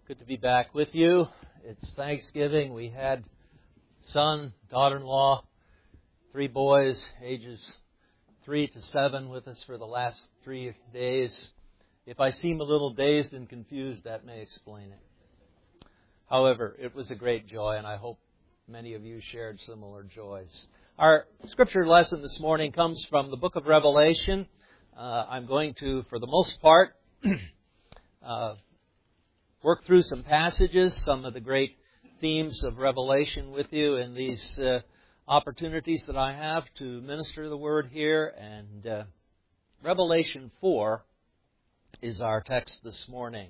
Good to be back with you. It's Thanksgiving. We had son, daughter-in-law, 3 boys, ages 3 to 7 with us for the last 3 days. If I seem a little dazed and confused, that may explain it. However, it was a great joy, and I hope many of you shared similar joys. Our scripture lesson this morning comes from the book of Revelation. I'm going to, for the most part, work through some passages, some of the great themes of Revelation with you in these opportunities that I have to minister the Word here. And Revelation 4 is our text this morning.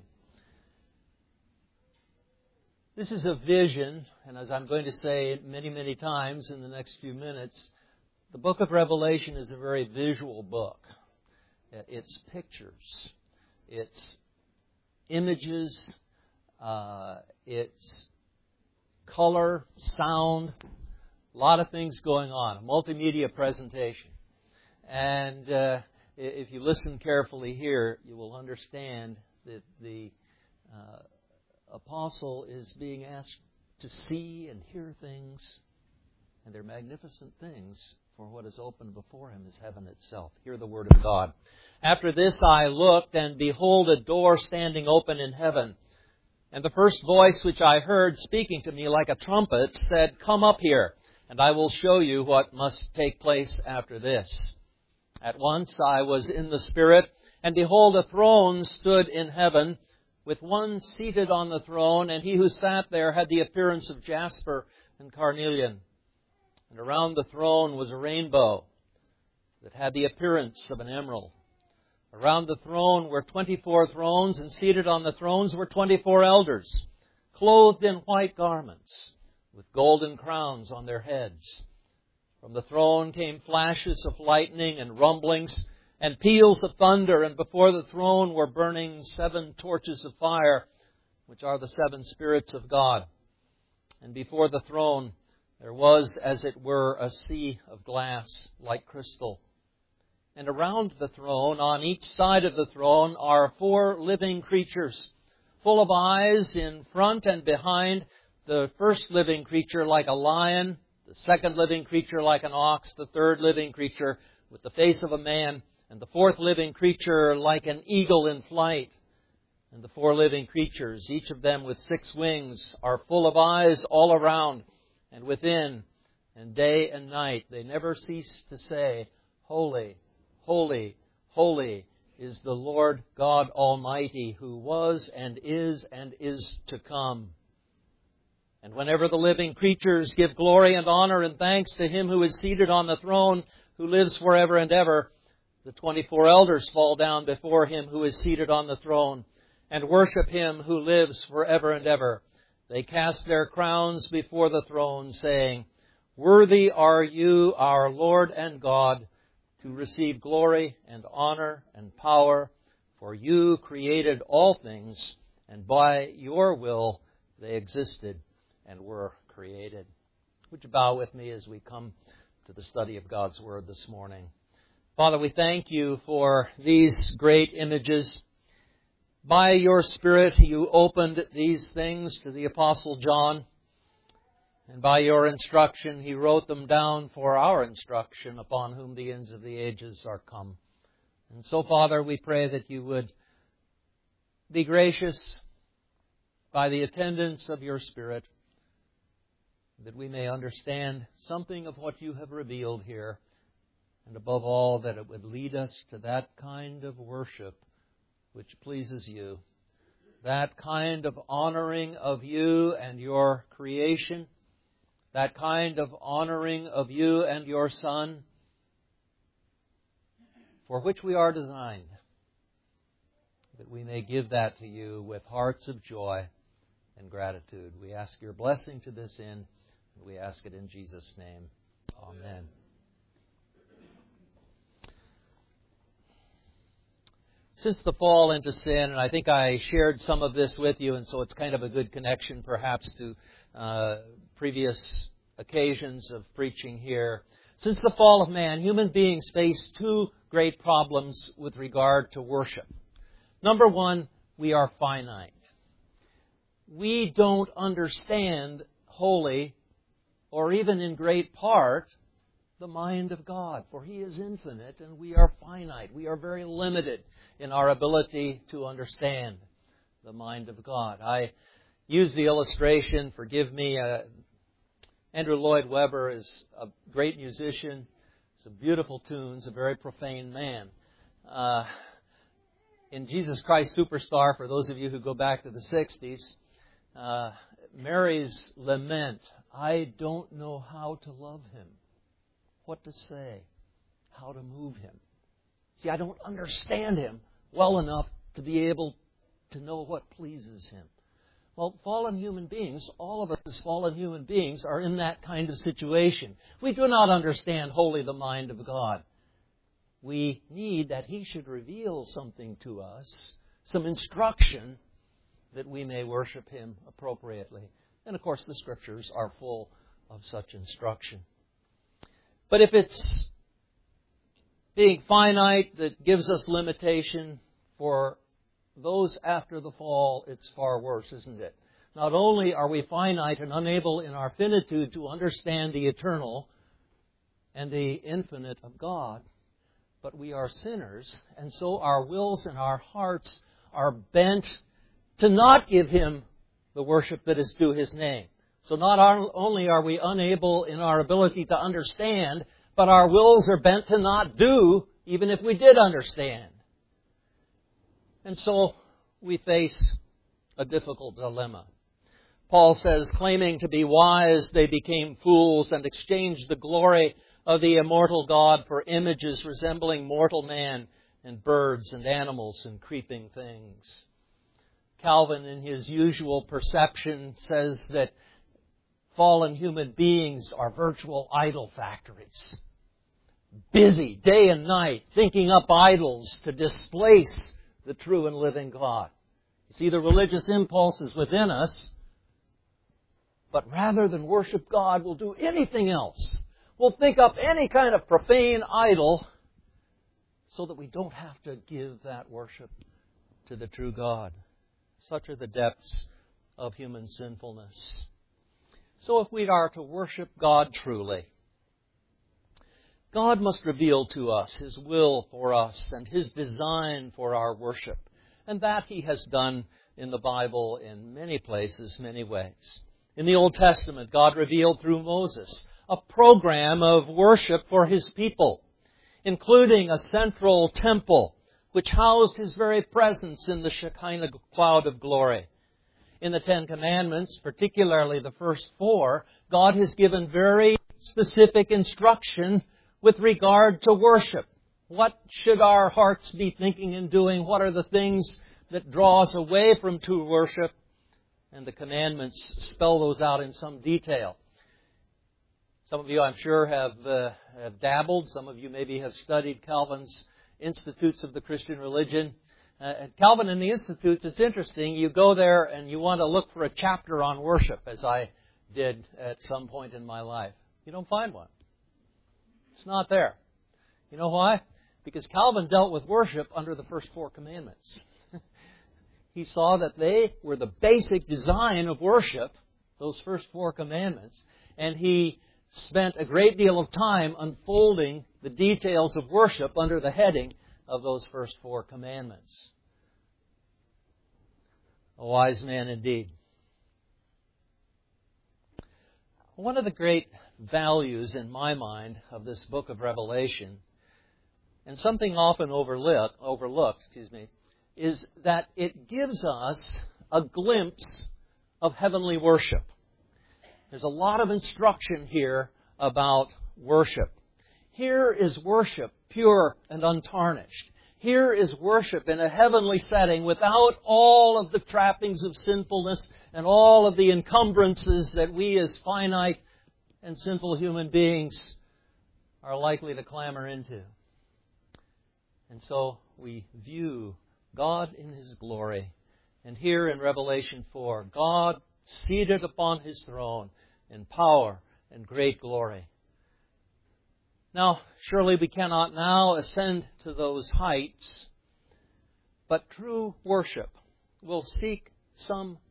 This is a vision, and as I'm going to say many, many times in the next few minutes, the book of Revelation is a very visual book. It's pictures. It's images. It's color, sound, a lot of things going on. A multimedia presentation. And if you listen carefully here, you will understand that the apostle is being asked to see and hear things, and they're magnificent things, for what is open before him is heaven itself. Hear the word of God. After this I looked, and behold, a door standing open in heaven. And the first voice which I heard speaking to me like a trumpet said, "Come up here, and I will show you what must take place after this." At once I was in the Spirit, and behold, a throne stood in heaven, with one seated on the throne, and he who sat there had the appearance of jasper and carnelian. And around the throne was a rainbow that had the appearance of an emerald. Around the throne were 24 thrones, and seated on the thrones were 24 elders, clothed in white garments, with golden crowns on their heads. From the throne came flashes of lightning and rumblings and peals of thunder, and before the throne were burning 7 torches of fire, which are the 7 spirits of God. And before the throne there was, as it were, a sea of glass like crystal. And around the throne, on each side of the throne, are 4 living creatures, full of eyes in front and behind. The first living creature like a lion, the second living creature like an ox, the third living creature with the face of a man, and the fourth living creature like an eagle in flight. And the 4 living creatures, each of them with 6 wings, are full of eyes all around and within, and day and night they never cease to say, "Holy, holy, holy is the Lord God Almighty, who was and is to come." And whenever the living creatures give glory and honor and thanks to Him who is seated on the throne, who lives forever and ever, the 24 elders fall down before Him who is seated on the throne and worship Him who lives forever and ever. They cast their crowns before the throne, saying, "Worthy are you, our Lord and God, to receive glory and honor and power, for you created all things, and by your will they existed and were created." Would you bow with me as we come to the study of God's Word this morning? Father, we thank you for these great images. By your Spirit, you opened these things to the Apostle John. And by your instruction, he wrote them down for our instruction, upon whom the ends of the ages are come. And so, Father, we pray that you would be gracious by the attendance of your Spirit, that we may understand something of what you have revealed here, and above all, that it would lead us to that kind of worship which pleases you, that kind of honoring of you and your creation, that kind of honoring of you and your Son, for which we are designed, that we may give that to you with hearts of joy and gratitude. We ask your blessing to this end, and we ask it in Jesus' name. Amen. Since the fall into sin, and I think I shared some of this with you, and so it's kind of a good connection perhaps to previous occasions of preaching here. Since the fall of man, human beings face 2 great problems with regard to worship. Number 1, we are finite. we don't understand wholly, or even in great part, the mind of God. For He is infinite and we are finite. We are very limited in our ability to understand the mind of God. I use the illustration, forgive me, Andrew Lloyd Webber is a great musician, some beautiful tunes, a very profane man. In Jesus Christ Superstar, for those of you who go back to the 60s, Mary's lament, I don't know how to love Him, what to say, how to move Him. See, I don't understand Him well enough to be able to know what pleases Him. Well, fallen human beings, all of us as fallen human beings, are in that kind of situation. We do not understand wholly the mind of God. We need that He should reveal something to us, some instruction, that we may worship Him appropriately. And of course, the Scriptures are full of such instruction. But if it's being finite that gives us limitation, for those after the fall, it's far worse, isn't it? Not only are we finite and unable in our finitude to understand the eternal and the infinite of God, but we are sinners, and so our wills and our hearts are bent to not give Him the worship that is due His name. So not only are we unable in our ability to understand, but our wills are bent to not do, even if we did understand. And so we face a difficult dilemma. Paul says, claiming to be wise, they became fools and exchanged the glory of the immortal God for images resembling mortal man and birds and animals and creeping things. Calvin, in his usual perception, says that fallen human beings are virtual idol factories. Busy day and night thinking up idols to displace the true and living God. You see, the religious impulse is within us, but rather than worship God, we'll do anything else. We'll think up any kind of profane idol so that we don't have to give that worship to the true God. Such are the depths of human sinfulness. So if we are to worship God truly, God must reveal to us His will for us and His design for our worship. And that He has done in the Bible in many places, many ways. In the Old Testament, God revealed through Moses a program of worship for His people, including a central temple which housed His very presence in the Shekinah cloud of glory. In the Ten Commandments, particularly the first 4, God has given very specific instruction with regard to worship. What should our hearts be thinking and doing? What are the things that draw us away from true worship? And the commandments spell those out in some detail. Some of you, I'm sure, have dabbled. Some of you maybe have studied Calvin's Institutes of the Christian Religion. At Calvin and the Institutes, it's interesting. You go there and you want to look for a chapter on worship, as I did at some point in my life. You don't find one. It's not there. You know why? Because Calvin dealt with worship under the first 4 commandments. He saw that they were the basic design of worship, those first 4 commandments, and he spent a great deal of time unfolding the details of worship under the heading of those first 4 commandments. A wise man indeed. One of the great values in my mind of this book of Revelation, and something often overlooked, is that it gives us a glimpse of heavenly worship. There's a lot of instruction here about worship. Here is worship, pure and untarnished. Here is worship in a heavenly setting without all of the trappings of sinfulness and all of the encumbrances that we as finite and sinful human beings are likely to clamber into. And so we view God in His glory. And here in Revelation 4, God seated upon His throne in power and great glory. Now, surely we cannot now ascend to those heights, but true worship will seek some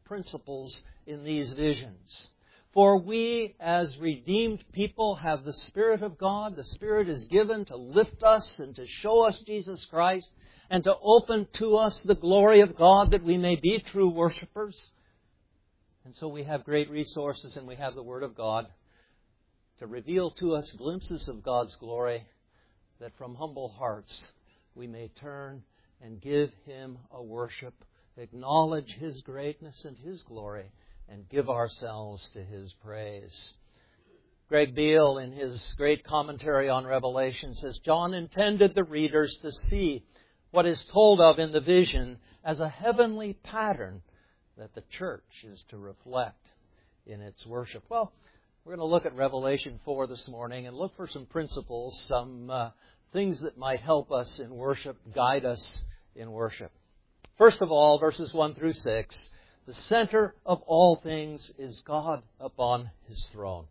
principles in these visions. For we, as redeemed people, have the Spirit of God. The Spirit is given to lift us and to show us Jesus Christ and to open to us the glory of God that we may be true worshipers. And so we have great resources, and we have the Word of God to reveal to us glimpses of God's glory, that from humble hearts we may turn and give Him a worship, acknowledge His greatness and His glory, and give ourselves to His praise. Greg Beale, in his great commentary on Revelation, says, John intended the readers to see what is told of in the vision as a heavenly pattern that the church is to reflect in its worship. Well, we're going to look at Revelation 4 this morning and look for some principles, some things that might help us in worship, guide us in worship. First of all, verses 1 through 6, the center of all things is God upon His throne.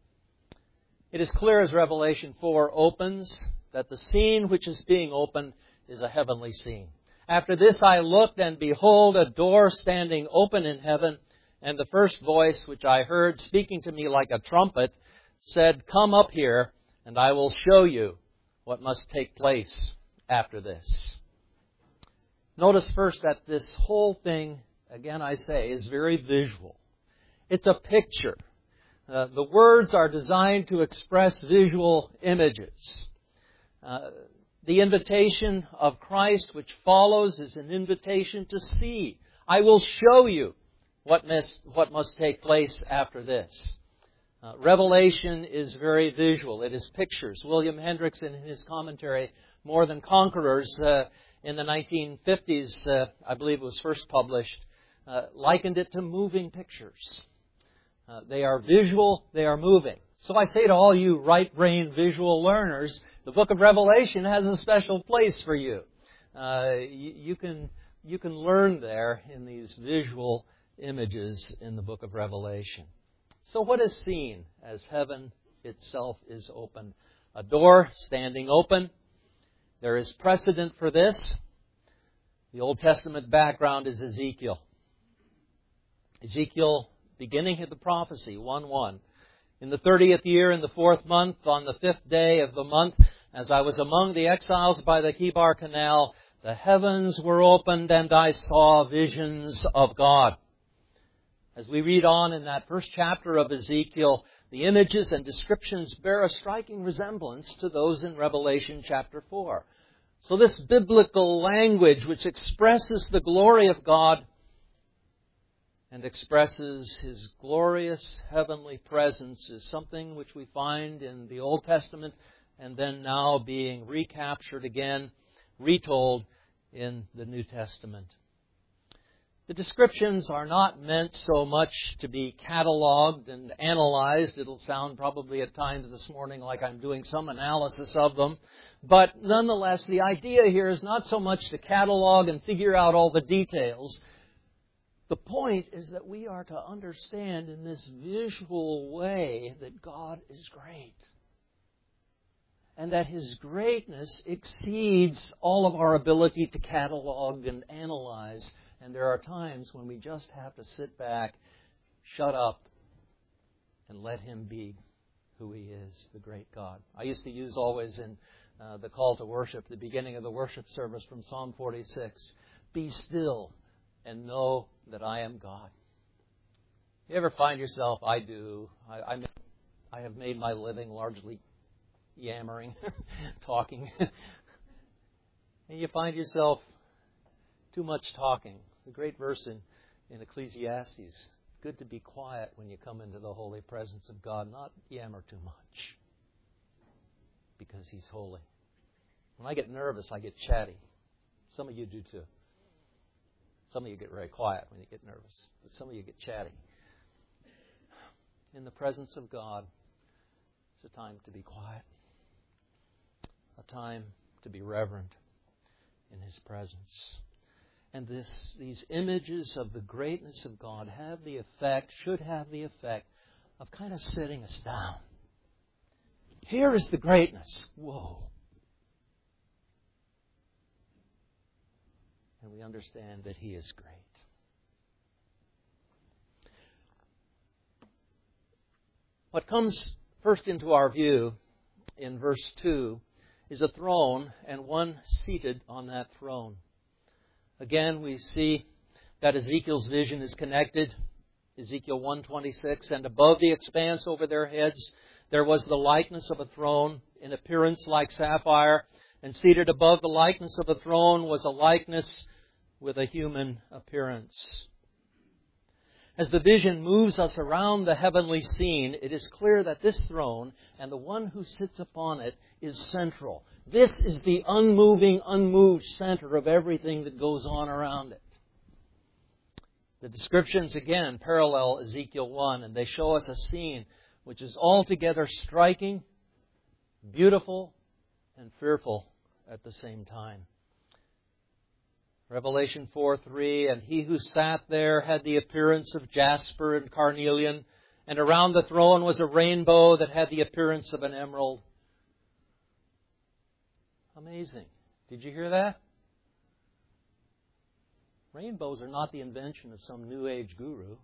It is clear as Revelation 4 opens that the scene which is being opened is a heavenly scene. After this I looked, and behold, a door standing open in heaven, and the first voice which I heard speaking to me like a trumpet said, Come up here, and I will show you what must take place after this. Notice first that this whole thing, again I say, is very visual. It's a picture. The words are designed to express visual images. The invitation of Christ which follows is an invitation to see. I will show you what must take place after this. Revelation is very visual. It is pictures. William Hendricks, in his commentary, More Than Conquerors, in the 1950s, I believe it was first published, likened it to moving pictures. They are visual, they are moving. So I say to all you right-brained visual learners, the book of Revelation has a special place for you. You can learn there in these visual images in the book of Revelation. So what is seen as heaven itself is opened? A door standing open. There is precedent for this. The Old Testament background is Ezekiel. Ezekiel, beginning of the prophecy, 1:1. In the 30th year, in the 4th month, on the 5th day of the month, as I was among the exiles by the Kibar Canal, the heavens were opened, and I saw visions of God. As we read on in that first chapter of Ezekiel, the images and descriptions bear a striking resemblance to those in Revelation chapter 4. So this biblical language which expresses the glory of God and expresses His glorious heavenly presence is something which we find in the Old Testament and then now being recaptured again, retold in the New Testament. The descriptions are not meant so much to be cataloged and analyzed. It'll sound probably at times this morning like I'm doing some analysis of them. But nonetheless, the idea here is not so much to catalog and figure out all the details. The point is that we are to understand in this visual way that God is great. And that His greatness exceeds all of our ability to catalog and analyze. And there are times when we just have to sit back, shut up, and let Him be who He is, the great God. I used to use always in the call to worship, the beginning of the worship service from Psalm 46, Be still and know that I am God. You ever find yourself, I do, I have made my living largely yammering, talking. And you find yourself too much talking. The great verse in Ecclesiastes, good to be quiet when you come into the holy presence of God, not yammer too much, because He's holy. When I get nervous, I get chatty. Some of you do too. Some of you get very quiet when you get nervous, but some of you get chatty. In the presence of God, it's a time to be quiet, a time to be reverent in His presence. And these images of the greatness of God should have the effect of kind of sitting us down. Here is the greatness. Whoa. And we understand that He is great. What comes first into our view in verse 2 is a throne and one seated on that throne. Again, we see that Ezekiel's vision is connected. Ezekiel 1:26, and above the expanse over their heads there was the likeness of a throne, in appearance like sapphire, and seated above the likeness of a throne was a likeness with a human appearance. As the vision moves us around the heavenly scene, it is clear that this throne and the one who sits upon it is central. This is the unmoving, unmoved center of everything that goes on around it. The descriptions, again, parallel Ezekiel 1, and they show us a scene which is altogether striking, beautiful, and fearful at the same time. Revelation 4:3, and he who sat there had the appearance of jasper and carnelian, and around the throne was a rainbow that had the appearance of an emerald. Amazing. Did you hear that? Rainbows are not the invention of some New Age guru.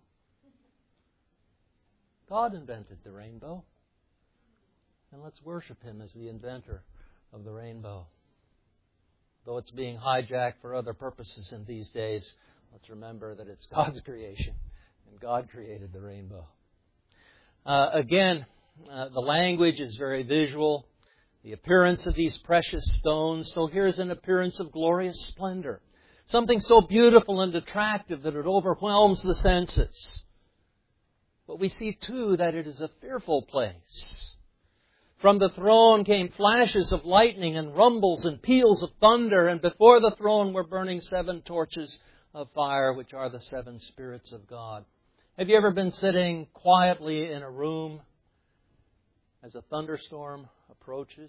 God invented the rainbow. And let's worship Him as the inventor of the rainbow. Though it's being hijacked for other purposes in these days, let's remember that it's God's creation, and God created the rainbow. The language is very visual. The appearance of these precious stones. So here's an appearance of glorious splendor. Something so beautiful and attractive that it overwhelms the senses. But we see, too, that it is a fearful place. From the throne came flashes of lightning and rumbles and peals of thunder, and before the throne were burning 7 torches of fire, which are the 7 spirits of God. Have you ever been sitting quietly in a room as a thunderstorm approaches,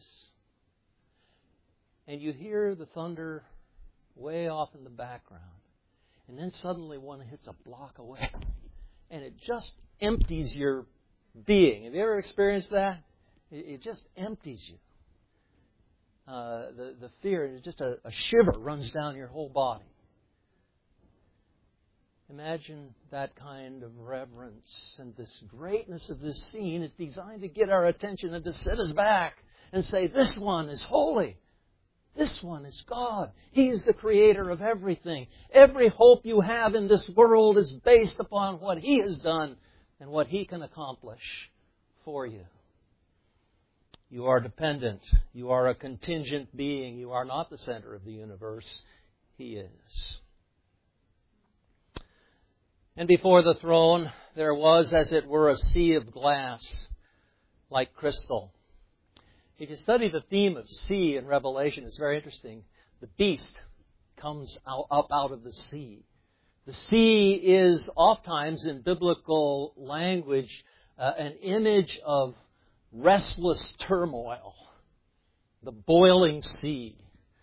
and you hear the thunder way off in the background, and then suddenly one hits a block away, and it just empties your being? Have you ever experienced that? It just empties you. The fear, just a shiver runs down your whole body. Imagine that kind of reverence, and this greatness of this scene is designed to get our attention and to set us back and say, this one is holy. This one is God. He is the creator of everything. Every hope you have in this world is based upon what He has done and what He can accomplish for you. You are dependent. You are a contingent being. You are not the center of the universe. He is. And before the throne, there was, as it were, a sea of glass, like crystal. If you study the theme of sea in Revelation, it's very interesting. The beast comes up out of the sea. The sea is oftentimes, in biblical language, an image of restless turmoil, the boiling sea.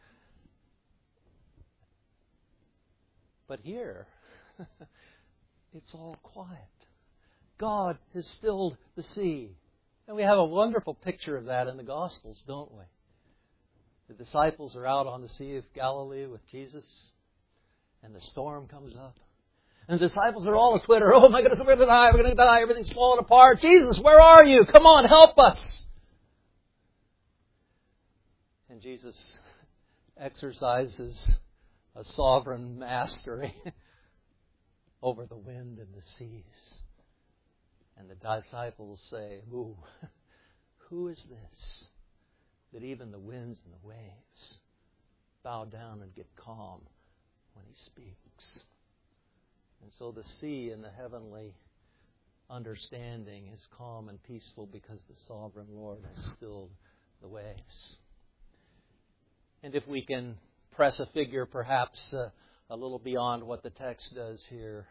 But here, it's all quiet. God has stilled the sea. And we have a wonderful picture of that in the Gospels, don't we? The disciples are out on the Sea of Galilee with Jesus, and the storm comes up. And the disciples are all a Twitter. Oh my goodness, we're going to die. Everything's falling apart. Jesus, where are you? Come on, help us. And Jesus exercises a sovereign mastery over the wind and the seas. And the disciples say, ooh, who is this that even the winds and the waves bow down and get calm when He speaks? And so the sea in the heavenly understanding is calm and peaceful because the sovereign Lord has stilled the waves. And if we can press a figure perhaps a little beyond what the text does here,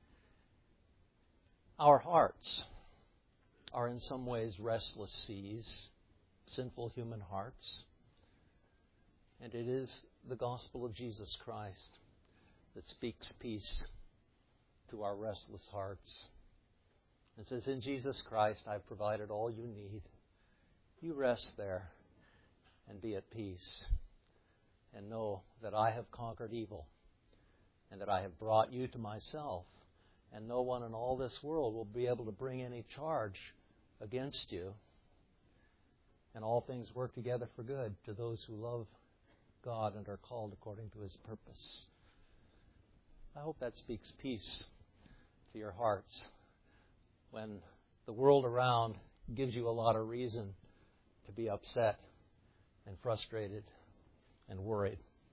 our hearts are in some ways restless seas, sinful human hearts. And it is the gospel of Jesus Christ that speaks peace to our restless hearts. It says, in Jesus Christ I've provided all you need. You rest there and be at peace and know that I have conquered evil and that I have brought you to myself, and no one in all this world will be able to bring any charge against you. And all things work together for good to those who love God and are called according to His purpose. I hope that speaks peace to your hearts when the world around gives you a lot of reason to be upset and frustrated and worried.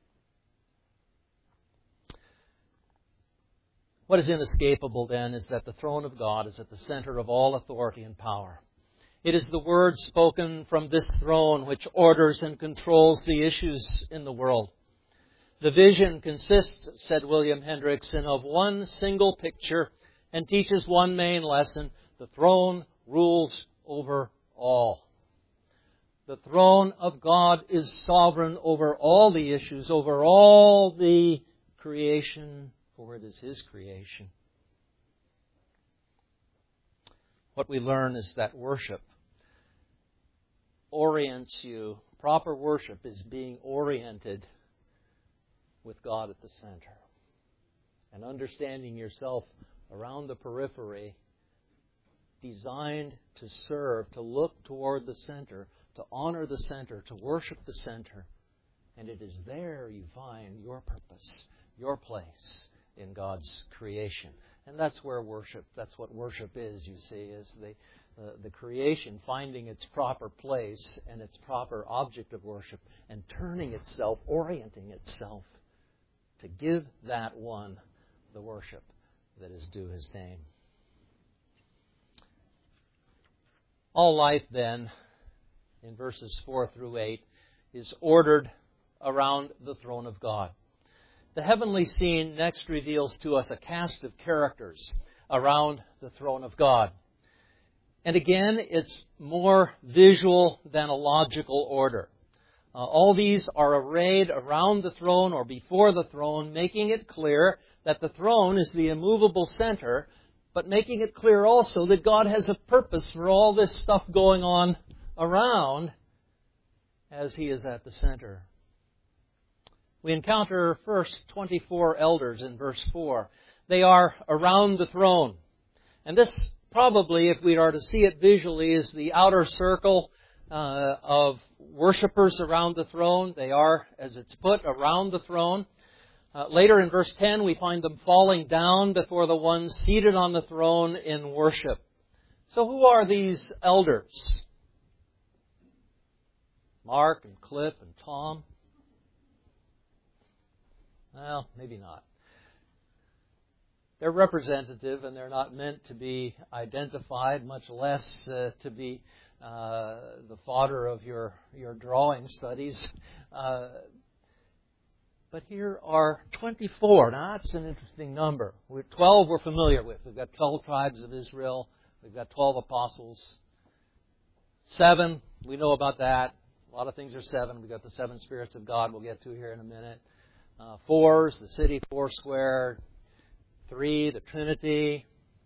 What is inescapable then is that the throne of God is at the center of all authority and power. It is the word spoken from this throne which orders and controls the issues in the world. The vision consists, said William Hendrickson, of one single picture and teaches one main lesson. The throne rules over all. The throne of God is sovereign over all the issues, over all the creation, for it is His creation. What we learn is that worship orients you. Proper worship is being oriented with God at the center. And understanding yourself around the periphery, designed to serve, to look toward the center, to honor the center, to worship the center. And it is there you find your purpose, your place in God's creation. And that's where worship, that's what worship is, you see, is the creation finding its proper place and its proper object of worship and turning itself, orienting itself to give that one the worship that is due His name. All life then, in verses 4 through 8, is ordered around the throne of God. The heavenly scene next reveals to us a cast of characters around the throne of God. And again, it's more visual than a logical order. All these are arrayed around the throne or before the throne, making it clear that the throne is the immovable center, but making it clear also that God has a purpose for all this stuff going on around as He is at the center. We encounter first 24 elders in verse 4. They are around the throne. And this probably, if we are to see it visually, is the outer circle of worshipers around the throne. They are, as it's put, around the throne. Later in verse 10, we find them falling down before the one seated on the throne in worship. So who are these elders? Mark and Cliff and Tom? Well, maybe not. They're representative and they're not meant to be identified, much less to be the fodder of your drawing studies. But here are 24. Now, that's an interesting number. 12 we're familiar with. We've got 12 tribes of Israel. We've got 12 apostles. 7, we know about that. A lot of things are 7. We've got the 7 spirits of God we'll get to here in a minute. 4 is the city foursquare. 3, the Trinity.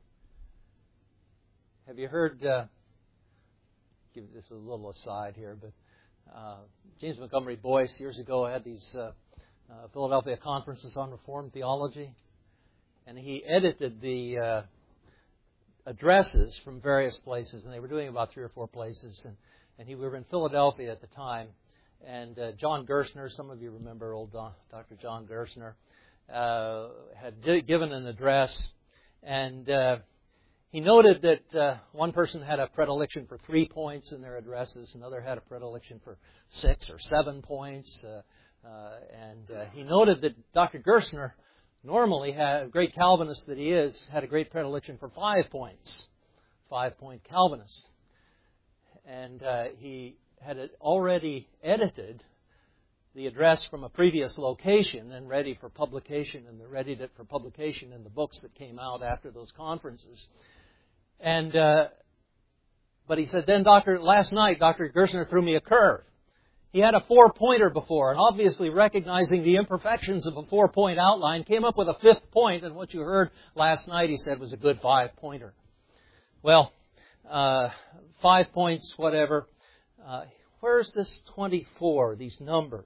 Have you heard, give this a little aside here, but James Montgomery Boyce years ago had these Philadelphia conferences on Reformed theology, and he edited the addresses from various places, and they were doing about 3 or 4 places, and we were in Philadelphia at the time, and John Gerstner, some of you remember old Dr. John Gerstner, had given an address, and he noted that one person had a predilection for 3 points in their addresses, another had a predilection for 6 or 7 points, and he noted that Dr. Gerstner normally, a great Calvinist that he is, had a great predilection for 5 points, 5-point Calvinist. And he had already edited the address from a previous location and ready for publication, and readied it for publication in the books that came out after those conferences. And but he said, then last night, Dr. Gerstner threw me a curve. He had a 4-pointer before, and obviously recognizing the imperfections of a 4-point outline, came up with a 5th point, and what you heard last night, he said, was a good 5-pointer. Well, 5 points, whatever. Where's this 24, these numbers?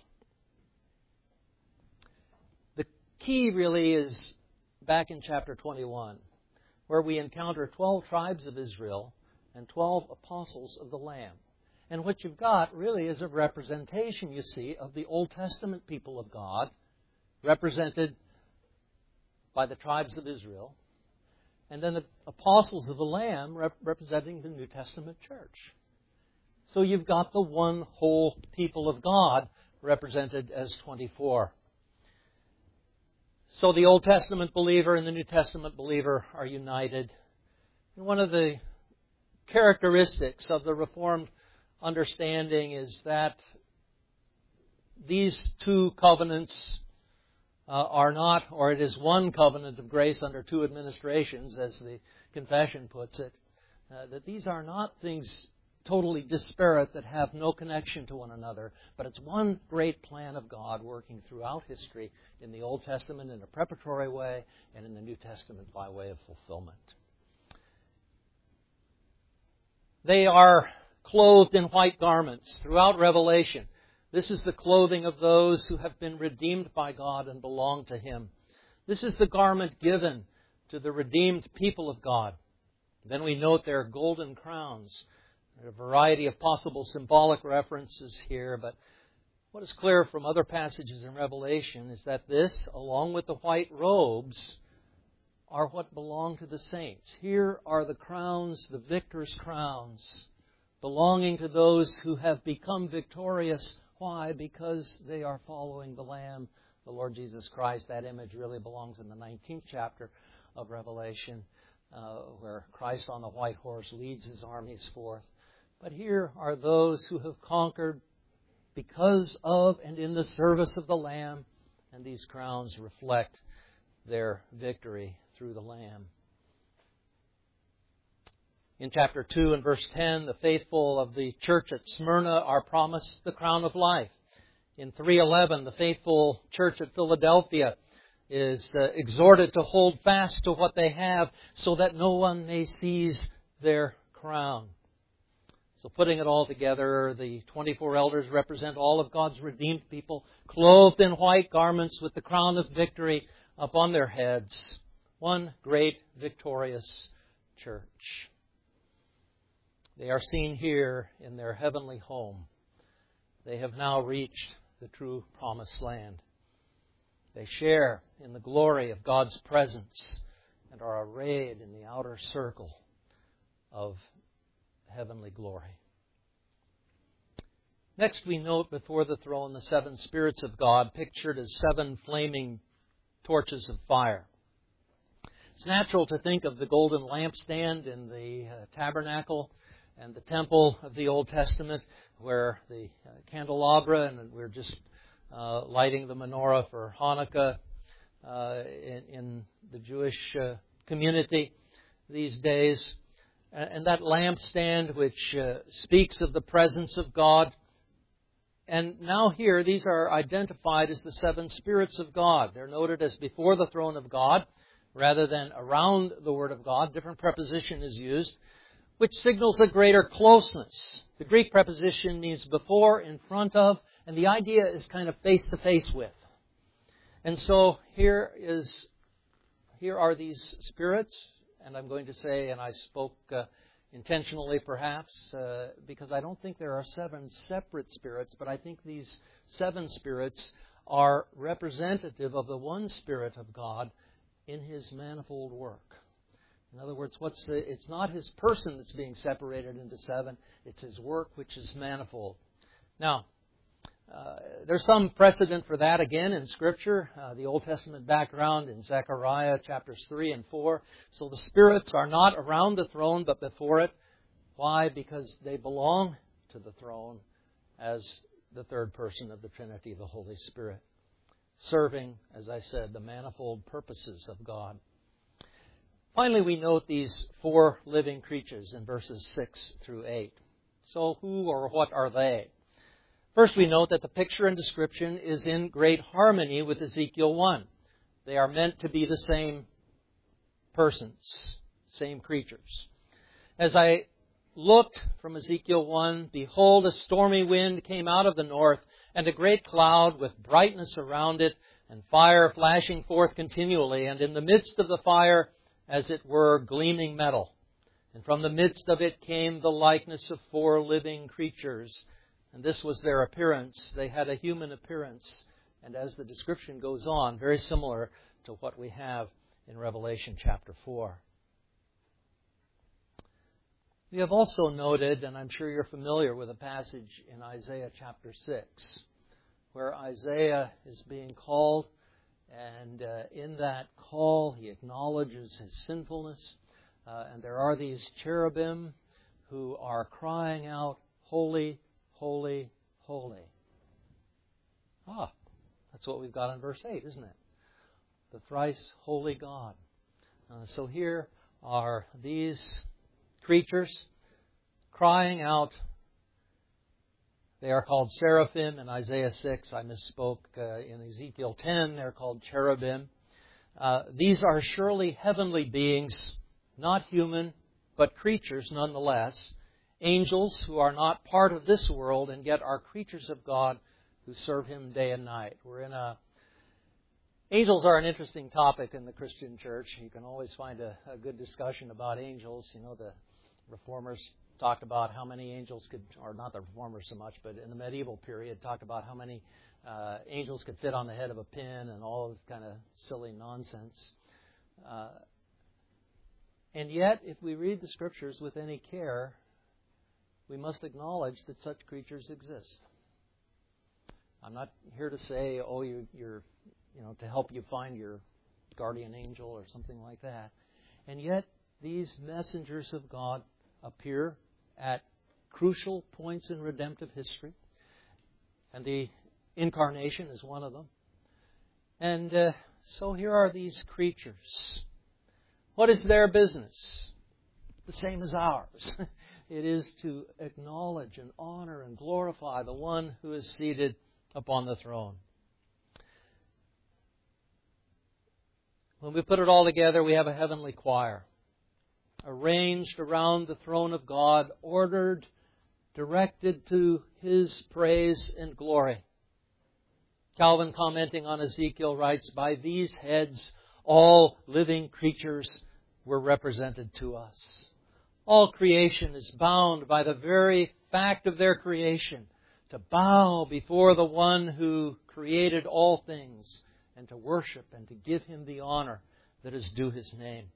The key really is back in chapter 21, where we encounter 12 tribes of Israel and 12 apostles of the Lamb. And what you've got really is a representation, you see, of the Old Testament people of God, represented by the tribes of Israel, and then the apostles of the Lamb representing the New Testament church. So you've got the one whole people of God represented as 24. So the Old Testament believer and the New Testament believer are united. And one of the characteristics of the Reformed understanding is that these two covenants are not, or it is one covenant of grace under two administrations, as the confession puts it, that these are not things totally disparate that have no connection to one another, but it's one great plan of God working throughout history in the Old Testament in a preparatory way and in the New Testament by way of fulfillment. They are clothed in white garments throughout Revelation. This is the clothing of those who have been redeemed by God and belong to Him. This is the garment given to the redeemed people of God. Then we note their golden crowns. There are a variety of possible symbolic references here, but what is clear from other passages in Revelation is that this, along with the white robes, are what belong to the saints. Here are the crowns, the victor's crowns, belonging to those who have become victorious. Why? Because they are following the Lamb, the Lord Jesus Christ. That image really belongs in the 19th chapter of Revelation, where Christ on the white horse leads His armies forth. But here are those who have conquered because of and in the service of the Lamb, and these crowns reflect their victory through the Lamb. In chapter 2 and verse 10, the faithful of the church at Smyrna are promised the crown of life. In 3:11, the faithful church at Philadelphia is exhorted to hold fast to what they have so that no one may seize their crown. So putting it all together, the 24 elders represent all of God's redeemed people, clothed in white garments with the crown of victory upon their heads. One great victorious church. They are seen here in their heavenly home. They have now reached the true promised land. They share in the glory of God's presence and are arrayed in the outer circle of heavenly glory. Next, we note before the throne the seven spirits of God, pictured as seven flaming torches of fire. It's natural to think of the golden lampstand in the tabernacle and the temple of the Old Testament, where the candelabra, and we're just lighting the menorah for Hanukkah in the Jewish community these days. And that lampstand which speaks of the presence of God. And now here, these are identified as the seven spirits of God. They're noted as before the throne of God, rather than around the Word of God. Different preposition is used, which signals a greater closeness. The Greek preposition means before, in front of, and the idea is kind of face-to-face with. And so here are these spirits. And I'm going to say, and I spoke intentionally perhaps, because I don't think there are seven separate spirits, but I think these seven spirits are representative of the one Spirit of God in His manifold work. In other words, it's not His person that's being separated into seven, it's His work which is manifold. Now, there's some precedent for that again in Scripture. The Old Testament background in Zechariah chapters 3 and 4. So the spirits are not around the throne but before it. Why? Because they belong to the throne as the third person of the Trinity, the Holy Spirit, serving, as I said, the manifold purposes of God. Finally, we note these four living creatures in verses 6 through 8. So who or what are they? First, we note that the picture and description is in great harmony with Ezekiel 1. They are meant to be the same persons, same creatures. As I looked from Ezekiel 1, behold, a stormy wind came out of the north, and a great cloud with brightness around it, and fire flashing forth continually, and in the midst of the fire, as it were, gleaming metal. And from the midst of it came the likeness of 4 living creatures. And this was their appearance. They had a human appearance. And as the description goes on, very similar to what we have in Revelation chapter 4. We have also noted, and I'm sure you're familiar with a passage in Isaiah chapter 6, where Isaiah is being called, and in that call he acknowledges his sinfulness, and there are these cherubim who are crying out, "Holy, holy, holy." That's what we've got in verse 8, isn't it? The thrice holy God. So here are these creatures crying out. They are called seraphim in Isaiah 6. I misspoke. In Ezekiel 10, they're called cherubim. These are surely heavenly beings, not human, but creatures nonetheless. Angels who are not part of this world and yet are creatures of God who serve Him day and night. Angels are an interesting topic in the Christian church. You can always find a good discussion about angels. You know, the Reformers talked about how many angels could, or not the Reformers so much, but in the medieval period, talked about how many angels could fit on the head of a pin and all this kind of silly nonsense. And yet, if we read the Scriptures with any care, we must acknowledge that such creatures exist. I'm not here to say, you're to help you find your guardian angel or something like that. And yet, these messengers of God appear at crucial points in redemptive history. And the incarnation is one of them. And so here are these creatures. What is their business? The same as ours. It is to acknowledge and honor and glorify the one who is seated upon the throne. When we put it all together, we have a heavenly choir, arranged around the throne of God, ordered, directed to His praise and glory. Calvin, commenting on Ezekiel, writes, "By these heads, all living creatures were represented to us." All creation is bound by the very fact of their creation to bow before the one who created all things, and to worship and to give Him the honor that is due His name.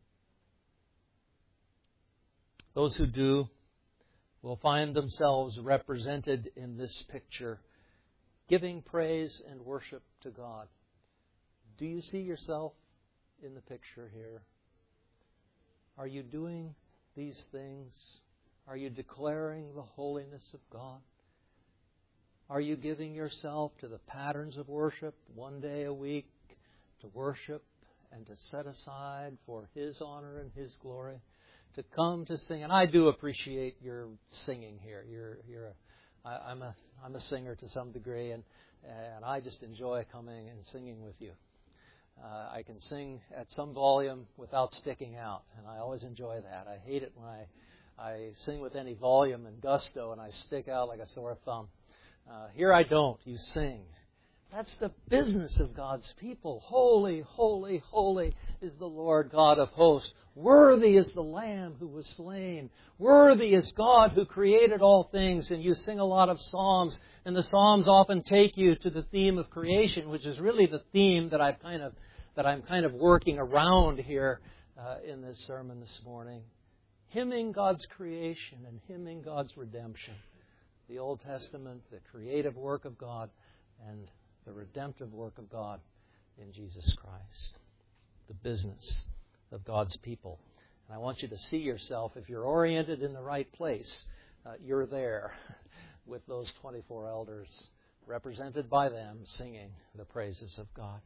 Those who do will find themselves represented in this picture, giving praise and worship to God. Do you see yourself in the picture here? Are you doing these things? Are you declaring the holiness of God? Are you giving yourself to the patterns of worship one day a week to worship and to set aside for His honor and His glory, to come to sing? And I do appreciate your singing here. I'm a singer to some degree, and I just enjoy coming and singing with you. I can sing at some volume without sticking out, and I always enjoy that. I hate it when I sing with any volume and gusto and I stick out like a sore thumb. Here I don't. You sing. That's the business of God's people. Holy, holy, holy is the Lord God of hosts. Worthy is the Lamb who was slain. Worthy is God who created all things. And you sing a lot of psalms, and the psalms often take you to the theme of creation, which is really the theme that I'm kind of working around here in this sermon this morning. Hymning God's creation and hymning God's redemption. The Old Testament, the creative work of God, and the redemptive work of God in Jesus Christ. The business of God's people. And I want you to see yourself, if you're oriented in the right place, you're there with those 24 elders, represented by them, singing the praises of God.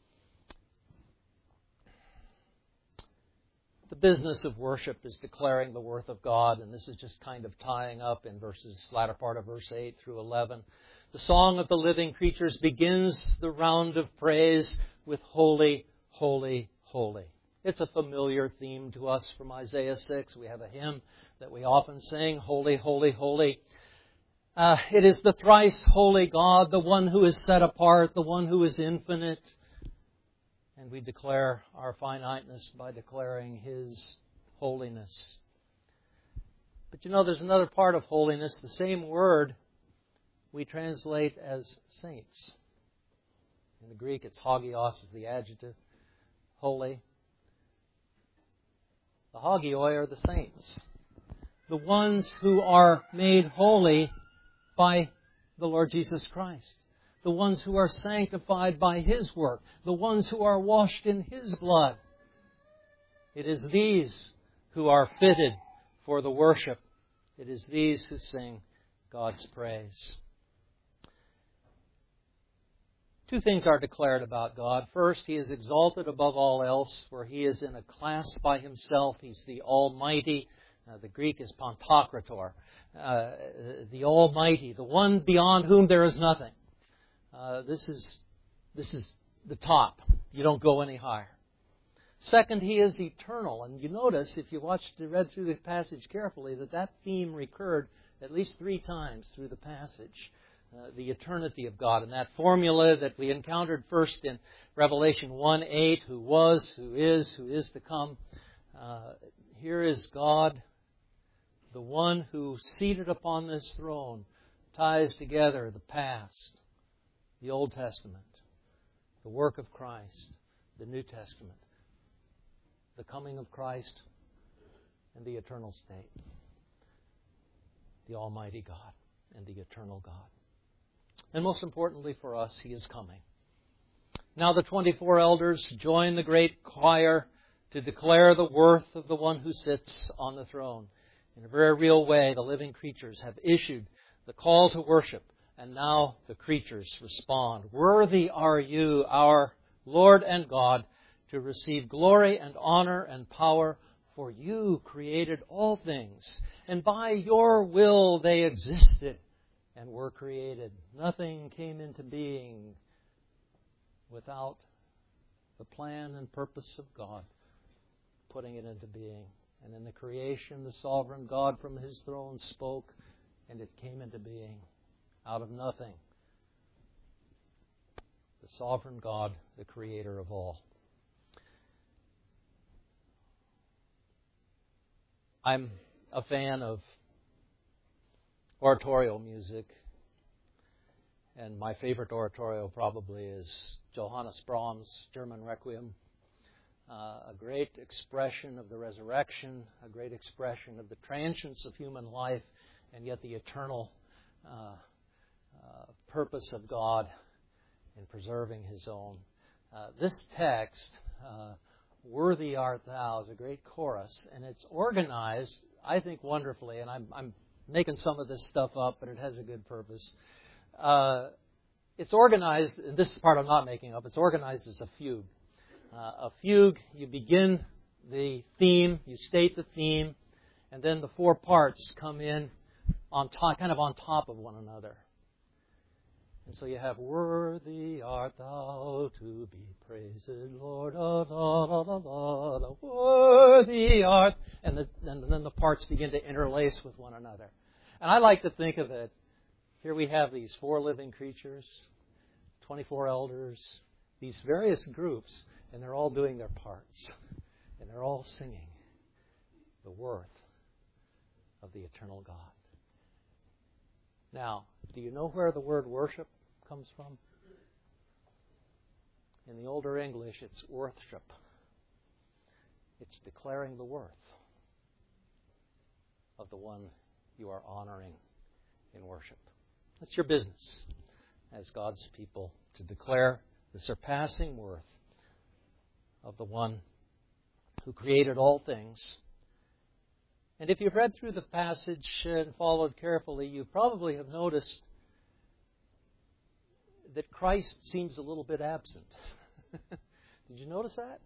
The business of worship is declaring the worth of God, and this is just kind of tying up in latter part of verse 8 through 11. The song of the living creatures begins the round of praise with holy, holy, holy. It's a familiar theme to us from Isaiah 6. We have a hymn that we often sing, holy, holy, holy. It is the thrice holy God, the one who is set apart, the one who is infinite. And we declare our finiteness by declaring His holiness. But there's another part of holiness. The same word we translate as saints. In the Greek, it's hagios is the adjective, holy. The hagioi are the saints, the ones who are made holy by the Lord Jesus Christ, the ones who are sanctified by His work, the ones who are washed in His blood. It is these who are fitted for the worship. It is these who sing God's praise. Two things are declared about God. First, He is exalted above all else, for He is in a class by Himself. He's the Almighty. The Greek is Pantokrator. The Almighty, the one beyond whom there is nothing. This is the top. You don't go any higher. Second, He is eternal. And you notice, if you read through the passage carefully, that theme recurred at least 3 times through the passage. The eternity of God. And that formula that we encountered first in Revelation 1:8, who was, who is to come. Here is God, the one who, seated upon this throne, ties together the past, the Old Testament, the work of Christ, the New Testament, the coming of Christ, and the eternal state. The Almighty God and the eternal God. And most importantly for us, He is coming. Now the 24 elders join the great choir to declare the worth of the one who sits on the throne. In a very real way, the living creatures have issued the call to worship, and now the creatures respond. Worthy are you, our Lord and God, to receive glory and honor and power, for you created all things, and by your will they existed and were created. Nothing came into being without the plan and purpose of God putting it into being. And in the creation, the sovereign God from His throne spoke, and it came into being out of nothing. The sovereign God, the creator of all. I'm a fan of oratorio music, and my favorite oratorio probably is Johannes Brahms' German Requiem. A great expression of the resurrection, a great expression of the transience of human life, and yet the eternal purpose of God in preserving His own. This text, Worthy Art Thou, is a great chorus, and it's organized, I think, wonderfully, and I'm making some of this stuff up, but it has a good purpose. It's organized, and this part I'm not making up, it's organized as a fugue. A fugue, you begin the theme, you state the theme, and then the 4 parts come in on top, kind of on top of one another. And so you have, Worthy art thou to be praised, Lord, worthy art, and then the parts begin to interlace with one another. And I like to think of it, here we have these 4 living creatures, 24 elders, these various groups, and they're all doing their parts. And they're all singing the worth of the eternal God. Now, do you know where the word worship comes from? In the older English, it's worthship. It's declaring the worth of the one you are honoring in worship. It's your business as God's people to declare the surpassing worth of the one who created all things. And if you've read through the passage and followed carefully, you probably have noticed that Christ seems a little bit absent. Did you notice that?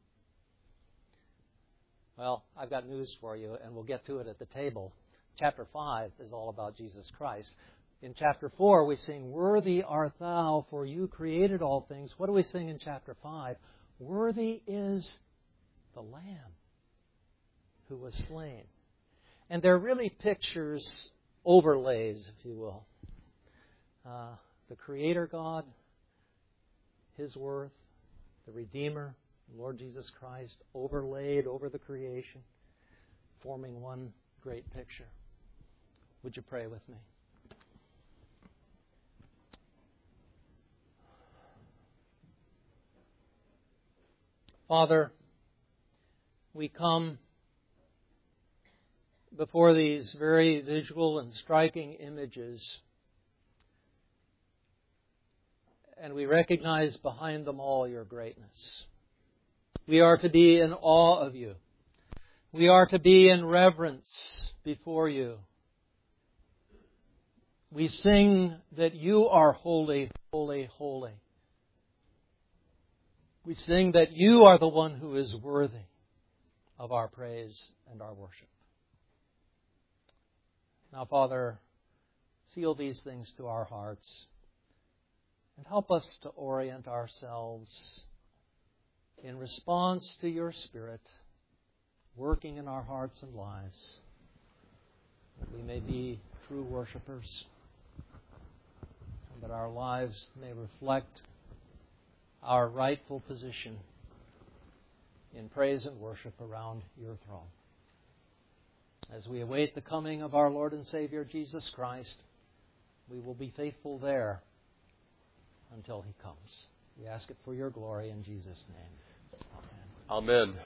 Well, I've got news for you, and we'll get to it at the table. Chapter 5 is all about Jesus Christ. In chapter 4, we sing, Worthy art thou, for you created all things. What do we sing in chapter 5? Worthy is the Lamb who was slain. And they're really pictures, overlays, if you will. The Creator God, His worth, the Redeemer, Lord Jesus Christ, overlaid over the creation, forming one great picture. Would you pray with me? Father, we come before these very visual and striking images, and we recognize behind them all your greatness. We are to be in awe of you. We are to be in reverence before you. We sing that you are holy, holy, holy. We sing that you are the one who is worthy of our praise and our worship. Now, Father, seal these things to our hearts and help us to orient ourselves in response to your Spirit working in our hearts and lives, that we may be true worshipers and that our lives may reflect our rightful position in praise and worship around your throne. As we await the coming of our Lord and Savior Jesus Christ, we will be faithful there until He comes. We ask it for your glory in Jesus' name. Amen. Amen.